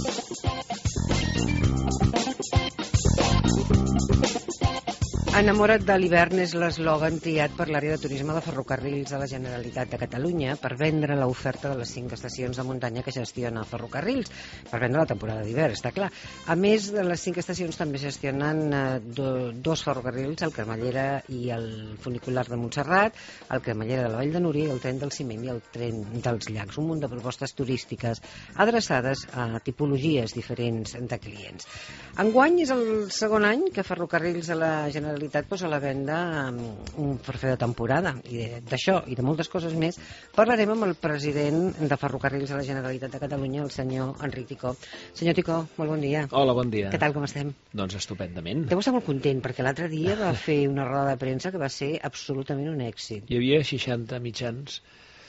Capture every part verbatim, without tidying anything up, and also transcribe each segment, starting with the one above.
Enamora't de l'hivern és l'eslògan triat per l'àrea de turisme de ferrocarrils de la Generalitat de Catalunya per vendre l'oferta de les cinc estacions de muntanya que gestiona Ferrocarrils, per vendre la temporada d'hivern, està clar. A més de les cinc estacions també gestionen eh, do, dos ferrocarrils, el Cremallera i el funicular de Montserrat, el Cremallera de la Vall de Núria i el tren del Ciment i el tren dels Llacs, un munt de propostes turístiques adreçades a tipologies diferents de clients. Enguany és el segon any que Ferrocarrils de la Generalitat posa a la venda un forfait de temporada, i d'això i de moltes coses més parlarem amb el president de Ferrocarrils de la Generalitat de Catalunya, el senyor Enric Ticó. Senyor Ticó, molt bon dia. Hola, bon dia. Què tal, com estem? Doncs estupendament. Deu estar molt content, perquè l'altre dia va fer una roda de premsa que va ser absolutament un èxit. Hi havia seixanta mitjans,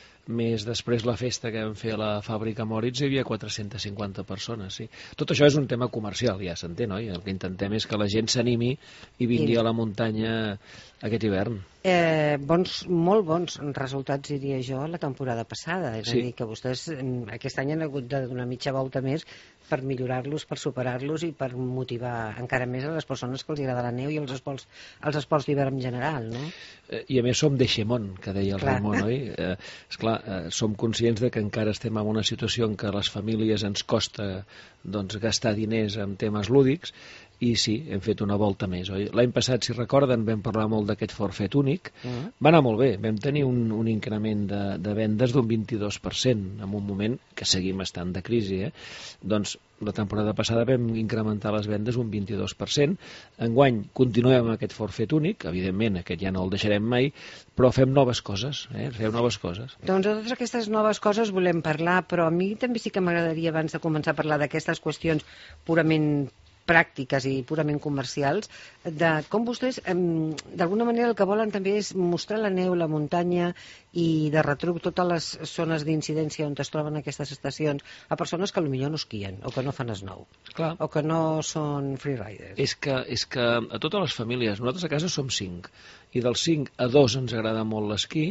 més després la festa que vam fer a la fàbrica Moritz hi havia quatre-centes cinquanta persones, sí. Tot això és un tema comercial, ja s'entén, oi? El que intentem és que la gent s'animi i vingui I... a la muntanya aquest hivern. Eh, bons, molt bons resultats, diria jo, la temporada passada. És sí. a dir, que vostès aquest any han hagut de donar mitja volta més per millorar-los, per superar-los i per motivar encara més a les persones que els agrada la neu i els esports, els esports d'hivern en general, no? Eh, I a més som d'Eixemont, que deia el clar. Ramon, oi? Eh, esclar, eh, som conscients de que encara estem en una situació en què les famílies ens costa doncs, gastar diners en temes lúdics, i sí, hem fet una volta més, oi? L'any passat, si recorden, vam parlar molt d'aquest forfait únic. Uh-huh. Va anar molt bé, vam tenir un, un increment de, de vendes d'un vint-i-dos per cent en un moment que seguim estant de crisi, eh? Doncs la temporada passada vam incrementar les vendes un vint-i-dos per cent. Enguany continuem amb aquest forfait únic, evidentment aquest ja no el deixarem mai, però fem noves coses, eh? fem noves coses. Doncs de totes aquestes noves coses volem parlar, però a mi també sí que m'agradaria, abans de començar a parlar d'aquestes qüestions purament pràctiques i purament comercials, de com vostès, d'alguna manera, el que volen també és mostrar la neu, la muntanya i de retruc totes les zones d'incidència on es troben aquestes estacions a persones que potser no esquien o que no fan snow. Clar. O que no són freeriders. És que, és que a totes les famílies, nosaltres a casa som cinc, i dels cinc a dos ens agrada molt l'esquí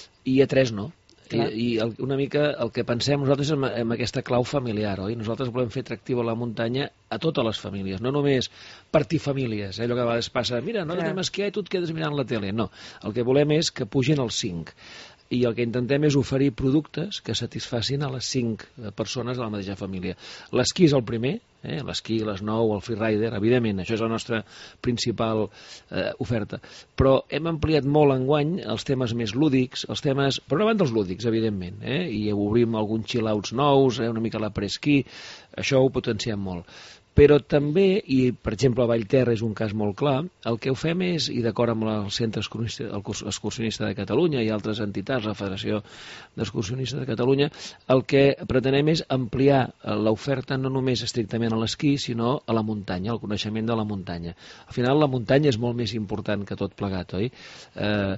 i a tres no. I, i el, una mica el que pensem nosaltres és amb aquesta clau familiar, oi? Nosaltres volem fer atractiu a la muntanya a totes les famílies, no només partir famílies, eh? Allò que a vegades passa, mira, no anem a esquiar i tu et quedes mirant la tele. No, el que volem és que pugin els cinc. I el que intentem és oferir productes que satisfacin a les cinc persones de la mateixa família. L'esquí és el primer, eh? l'esquí, l'esnou, el freerider, evidentment, això és la nostra principal eh, oferta. Però hem ampliat molt enguany els temes més lúdics, els temes, per una banda els lúdics, evidentment, eh? i obrim alguns chill-outs nous, eh? una mica la presquí, això ho potenciem molt. Però també, i per exemple a Vallterra és un cas molt clar, el que ho fem és, i d'acord amb el Centre Excursionista de Catalunya i altres entitats, la Federació d'Excursionistes de Catalunya, el que pretenem és ampliar l'oferta no només estrictament a l'esquí, sinó a la muntanya, al coneixement de la muntanya. Al final la muntanya és molt més important que tot plegat, oi? Eh,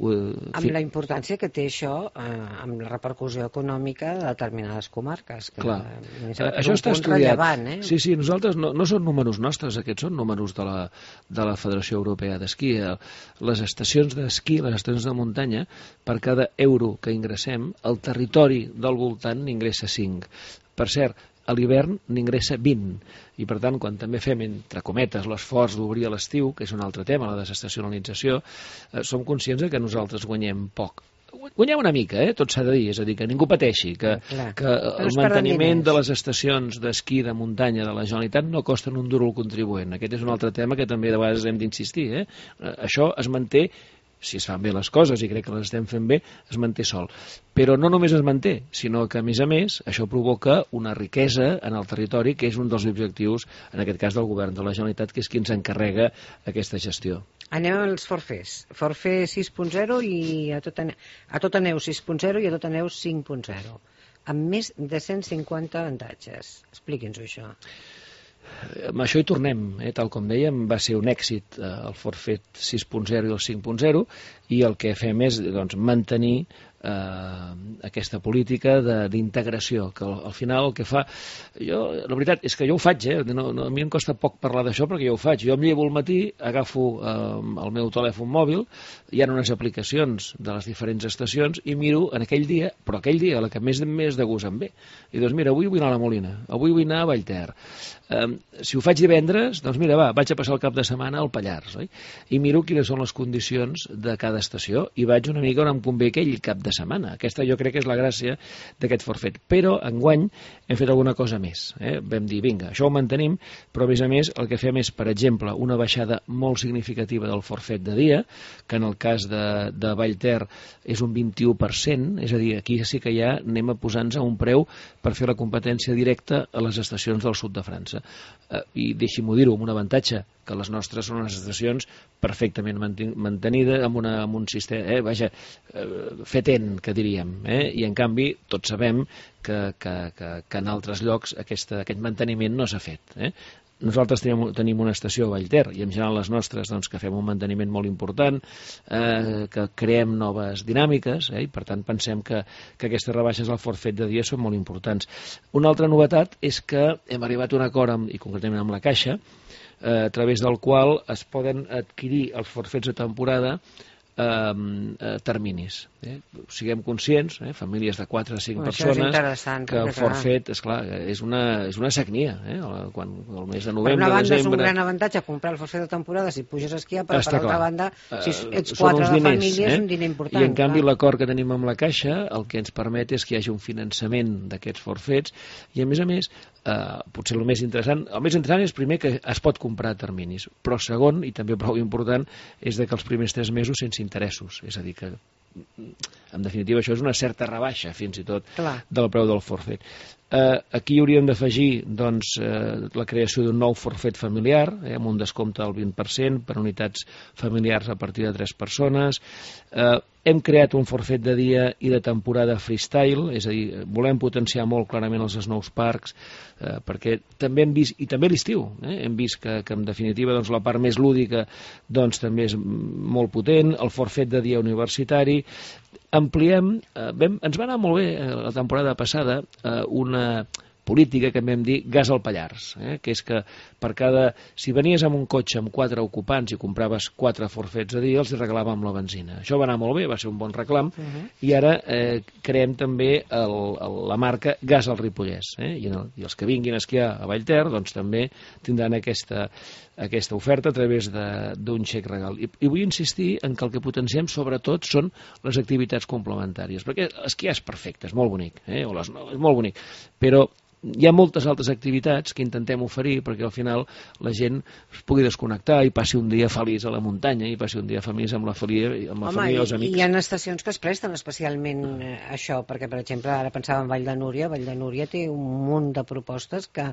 amb fi... la importància que té això, eh, amb la repercussió econòmica de determinades comarques. Que clar, eh, això està estudiat. Rellevant, eh? Sí, sí, nosaltres No, no són números nostres, aquests són números de la, de la Federació Europea d'Esquí. Les estacions d'esquí, les estacions de muntanya, per cada euro que ingressem, el territori del voltant n'ingressa cinc. Per cert, a l'hivern n'ingressa vint. I per tant, quan també fem, entre cometes, l'esforç d'obrir a l'estiu, que és un altre tema, la desestacionalització, eh, som conscients de que nosaltres guanyem poc. Guanyem una mica, eh? Tot s'ha de dir, és a dir, que ningú pateixi, que, que el manteniment de les estacions d'esquí de muntanya de la Generalitat no costen un duro al contribuent. Aquest és un altre tema que també de vegades hem d'insistir, eh? Això es manté, si es fan bé les coses, i crec que les estem fent bé, es manté sol. Però no només es manté, sinó que, a més a més, això provoca una riquesa en el territori, que és un dels objectius, en aquest cas, del govern de la Generalitat, que és qui ens encarrega aquesta gestió. Anem als forfets. Forfet sis punt zero i a tot, a tot aneu sis punt zero i a tot aneu cinc punt zero, amb més de cent cinquanta avantatges. Expliqui'ns-ho, això. Amb això hi tornem, eh? Tal com dèiem, va ser un èxit eh, el forfet sis punt zero i el cinc punt zero, i el que fem és doncs, mantenir eh, aquesta política d'integració, que al, al final el que fa... Jo, la veritat és que jo ho faig, eh? no, no, a mi em costa poc parlar d'això perquè jo ho faig. Jo em llevo al matí, agafo eh, el meu telèfon mòbil, hi ha unes aplicacions de les diferents estacions i miro en aquell dia, però aquell dia, la que més, més de gust em ve. I doncs mira, avui vull anar a la Molina, avui vull anar a Vallter. Eh, si ho faig divendres, doncs mira, va, vaig a passar el cap de setmana al Pallars, oi? I miro quines són les condicions de cada estació i vaig una mica on em convé aquell cap de setmana. Aquesta jo crec que és la gràcia d'aquest forfet. Però enguany hem fet alguna cosa més. Eh? Vam dir, vinga, això ho mantenim, però a més a més el que fem és, per exemple, una baixada molt significativa del forfet de dia, que en el cas de, de Vallter és un vint-i-u per cent, és a dir, aquí sí que ja anem a posar-nos a un preu per fer la competència directa a les estacions del sud de França. Eh, I deixi-m'ho dir-ho, amb un avantatge, que les nostres són unes estacions perfectament mantenides, amb, una, amb un sistema, eh, vaja, eh, fetent, que diríem, eh? I en canvi tots sabem que, que, que, que en altres llocs aquesta, aquest manteniment no s'ha fet. Eh? Nosaltres tenim, tenim una estació a Vallter i en general les nostres doncs, que fem un manteniment molt important, eh, que creem noves dinàmiques, eh, i per tant pensem que, que aquestes rebaixes al forfet de dia són molt importants. Una altra novetat és que hem arribat a un acord, amb, i concretament amb la Caixa, eh, a través del qual es poden adquirir els forfets de temporada eh, eh, terminis. Eh? Siguem conscients, eh? famílies de quatre a cinc persones, que el forfet, esclar, és una, és una sagnia, eh? Quan el mes de novembre, per una banda desembre... és un gran avantatge comprar el forfet de temporada si puges a esquiar, però Està per altra clar. banda, si ets Són quatre uns de diners, família, eh? és un diner important. I en canvi clar. l'acord que tenim amb la Caixa el que ens permet és que hi hagi un finançament d'aquests forfets i a més a més, eh, potser el més interessant, el més interessant és primer que es pot comprar a terminis, però segon, i també prou important, és de que els primers tres mesos sense interessos, és a dir que en definitiva això és una certa rebaixa fins i tot Clar. del preu del forfet. Eh, aquí hauríem d'afegir doncs, eh, la creació d'un nou forfet familiar, eh, amb un descompte del vint per cent per unitats familiars a partir de tres persones. Eh, hem creat un forfet de dia i de temporada freestyle, és a dir, volem potenciar molt clarament els nous parcs, eh, perquè també hem vist, i també l'estiu, eh, hem vist que, que en definitiva doncs, la part més lúdica doncs, també és molt potent, el forfet de dia universitari. Ampliem, eh, vam, ens va anar molt bé eh, la temporada passada eh, una política que en vam dir gas al Pallars, eh, que és que per cada, si venies amb un cotxe amb quatre ocupants i compraves quatre forfets a dia, els regalàvem la benzina. Això va anar molt bé, va ser un bon reclam, uh -huh. i ara eh, creem també el, el, la marca Gas al Ripollès, eh, i, el, i els que vinguin a esquiar a Vallter doncs també tindran aquesta, aquesta oferta a través d'un xec regal. I, I vull insistir en que el que potenciem sobretot són les activitats complementàries, perquè esquiar és perfecte, és molt bonic, eh, o les, és molt bonic, però hi ha moltes altres activitats que intentem oferir perquè al final la gent es pugui desconnectar i passi un dia feliç a la muntanya i passi un dia feliç amb la família, amb la Home, família i els amics. Hi ha estacions que es presten especialment eh, això, perquè per exemple ara pensava en Vall de Núria. Vall de Núria té un munt de propostes que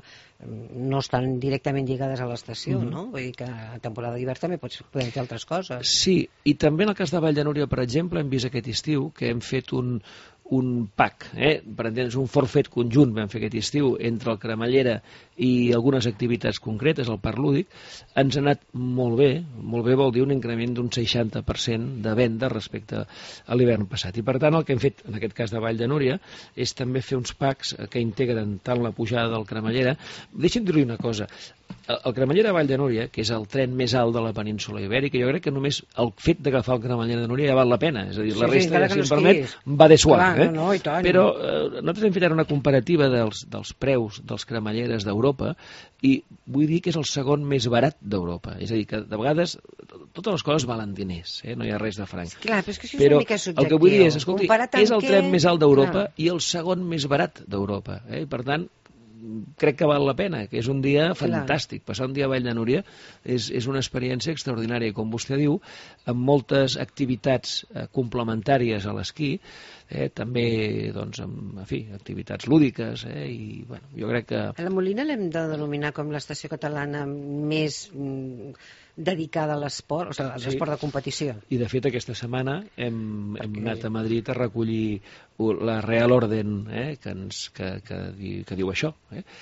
no estan directament lligades a l'estació, mm-hmm. no? Vull dir que a temporada d'hivern també pots, podem fer altres coses. Sí, i també en el cas de Vall de Núria, per exemple, hem vist aquest estiu que hem fet un un pack, eh? per entendre's, un forfet conjunt vam fer aquest estiu entre el Cremallera i algunes activitats concretes, el parc lúdic, ens ha anat molt bé, molt bé vol dir un increment d'un seixanta per cent de venda respecte a l'hivern passat. I per tant el que hem fet, en aquest cas de Vall de Núria, és també fer uns packs que integren tant la pujada del Cremallera. Deixi'm dir-li una cosa, el Cremallera Vall de Núria, que és el tren més alt de la península ibèrica, jo crec que només el fet d'agafar el Cremallera de Núria ja val la pena, és a dir, sí, la resta, sí, si em permet, va de suar. Eh? No, no, i tant. Però eh, nosaltres hem fet ara una comparativa dels, dels preus dels cremalleres d'Europa i vull dir que és el segon més barat d'Europa. És a dir, que de vegades totes les coses valen diners, eh? No hi ha res de franc. Clar, però és que això és però una mica subjectiu. El que vull dir és, escolti, és el tren què... més alt d'Europa Clar. i el segon més barat d'Europa. Eh? Per tant, crec que val la pena, que és un dia fantàstic. Passar un dia a Vall de Núria és, és una experiència extraordinària, com vostè diu, amb moltes activitats eh, complementàries a l'esquí, eh, també doncs, amb en fi, activitats lúdiques, eh, i bueno, jo crec que... A la Molina l'hem de denominar com l'estació catalana més mm, dedicada a l'esport, o sigui, a l'esport sí. de competició. I de fet aquesta setmana hem, hem okay. anat a Madrid a recollir la Real Orden, eh, que, ens, que, que, di, que diu això. Eh?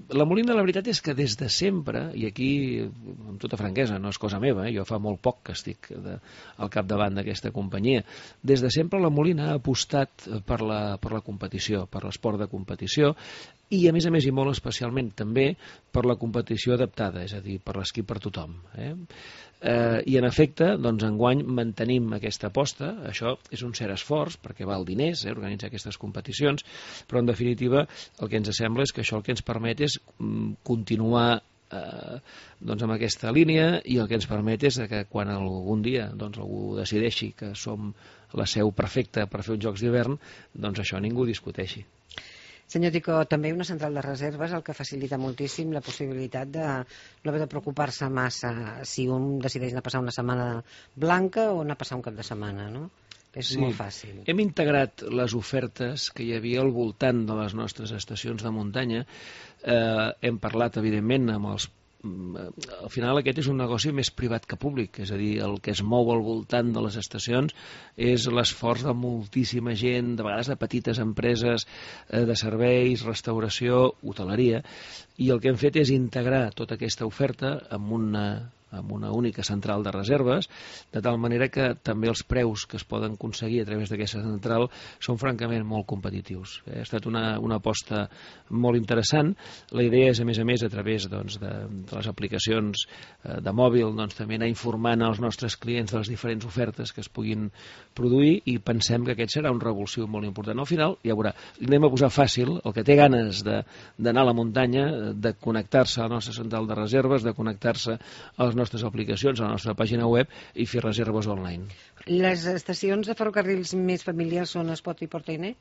La Molina, la veritat és que des de sempre, i aquí, amb tota franquesa, no és cosa meva, eh? Jo fa molt poc que estic de, al capdavant d'aquesta companyia, des de sempre la Molina ha apostat per la, per la competició, per l'esport de competició, i a més a més i molt especialment també per la competició adaptada, és a dir, per l'esquí per tothom. Eh? Eh, I en efecte, doncs enguany mantenim aquesta aposta, això és un cert esforç perquè val diners, eh, organitzar aquestes competicions, però en definitiva el que ens sembla és que això el que ens permet és mm, continuar eh, doncs amb aquesta línia, i el que ens permet és que quan algun dia doncs, algú decideixi que som la seu perfecta per fer uns Jocs d'hivern, doncs això ningú discuteixi. Senyor Ticó, també una central de reserves el que facilita moltíssim la possibilitat de no haver de preocupar-se massa si un decideix anar a passar una setmana blanca o anar a passar un cap de setmana, no? És sí. molt fàcil. Hem integrat les ofertes que hi havia al voltant de les nostres estacions de muntanya. Eh, hem parlat, evidentment, amb els al final aquest és un negoci més privat que públic, és a dir, el que es mou al voltant de les estacions és l'esforç de moltíssima gent, de vegades de petites empreses de serveis, restauració, hoteleria, i el que hem fet és integrar tota aquesta oferta amb una amb una única central de reserves, de tal manera que també els preus que es poden aconseguir a través d'aquesta central són francament molt competitius. Ha estat una, una aposta molt interessant. La idea és, a més a més, a través doncs, de, de les aplicacions eh, de mòbil, doncs, també anar informant als nostres clients de les diferents ofertes que es puguin produir, i pensem que aquest serà un revulsiu molt important. Al final, ja veurà, anem a posar fàcil, el que té ganes d'anar a la muntanya, de connectar-se a la nostra central de reserves, de connectar-se als nostres aplicacions, a la nostra pàgina web, i fer reserves online. Les estacions de ferrocarrils més familiars són Espot i Port-Einer?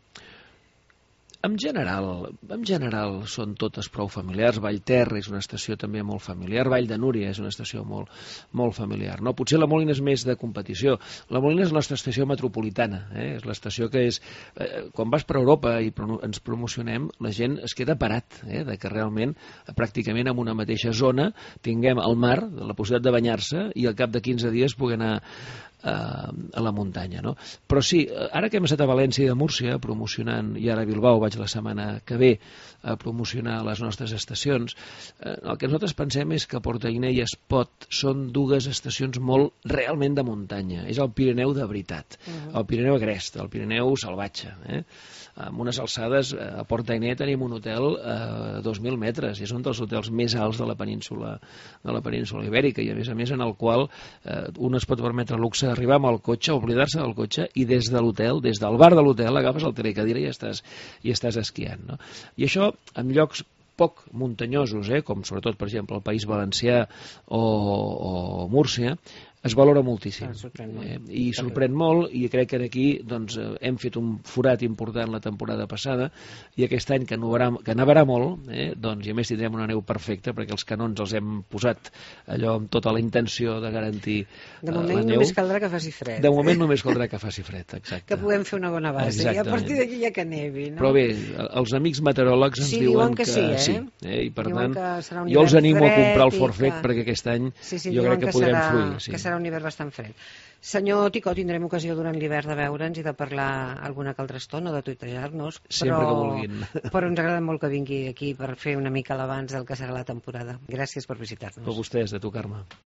En general, en general són totes prou familiars. Vallter és una estació també molt familiar, Vall de Núria és una estació molt, molt familiar. No? Potser la Molina és més de competició. La Molina és la nostra estació metropolitana, eh? És l'estació que és... Eh, quan vas per Europa i pro ens promocionem, la gent es queda parat, eh? De que realment, pràcticament en una mateixa zona, tinguem el mar, la possibilitat de banyar-se, i al cap de quinze dies pugui anar a la muntanya, no? Però sí, ara que hem estat a València i a Múrcia promocionant, i ara a Bilbao vaig la setmana que ve a promocionar les nostres estacions, eh, el que nosaltres pensem és que Port-Einer i Espot són dues estacions molt realment de muntanya. És el Pirineu de veritat, uh-huh. El Pirineu agrest, el Pirineu salvatge, eh? Amb unes alçades, a Port-Einer tenim un hotel a dos mil metres, és un dels hotels més alts de la península de la península ibèrica, i a més a més en el qual eh, un es pot permetre el luxe d'arribar amb el cotxe, oblidar-se del cotxe, i des de l'hotel, des del bar de l'hotel, agafes el telecadira i estàs, i estàs esquiant, no? I això en llocs poc muntanyosos, eh, com sobretot, per exemple, el País Valencià o, o Múrcia, es valora moltíssim. Ah, sorprèn molt. Eh, I sorprèn molt, i crec que aquí doncs, hem fet un forat important la temporada passada, i aquest any que nevarà, que nevarà molt, eh, doncs, i a més tindrem una neu perfecta, perquè els canons els hem posat allò amb tota la intenció de garantir eh, de moment la neu. Només caldrà que faci fred. De moment només caldrà que faci fred, exacte. Que puguem fer una bona base, exactament. I a partir d'aquí ja que nevi, no? Però bé, els amics meteoròlegs ens sí, diuen, diuen que, que sí, eh? sí, eh? I per diuen tant, jo els animo a comprar el forfait, que... perquè aquest any sí, sí, jo crec que, que podrem serà, fluir. Sí. Que serà un hivern bastant fred. Senyor Ticó, tindrem ocasió durant l'hivern de veure'ns i de parlar alguna que altra estona, de tuitejar-nos. Sempre però... que vulguin. Però ens agrada molt que vingui aquí per fer una mica l'abans del que serà la temporada. Gràcies per visitar-nos. A vostès, de tocar-me.